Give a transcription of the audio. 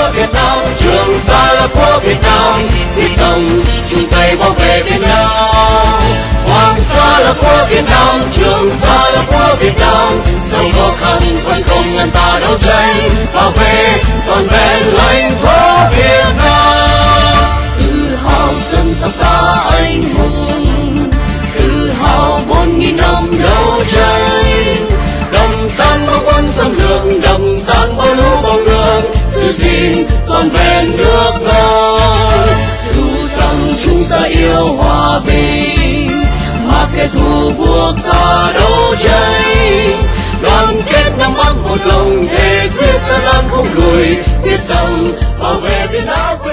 của Việt Nam, Trường Sa là của Việt Nam, Việt Cộng chung tay bảo vệ Việt Nam. Hoàng Sa là của Việt Nam, Trường Sa là của Việt Nam, dẫu khó khăn vẫn không ngăn ta đấu tranh bảo vệ toàn vẹn lãnh thổ Việt Nam. Tự hào dân tộc ta anh hùng, tự hào 4.000 năm đấu tranh, đầm tan bao quân xâm lược, đầm tan bao lũ bom ngược, giữ gìn toàn vẹn nước ta. Dù rằng chúng ta yêu hòa bình mà kẻ thù buộc ta đấu tranh, đoàn kết Nam Bắc một lòng thề quyết sẽ lan không lùi, quyết tâm bảo vệ Việt Nam.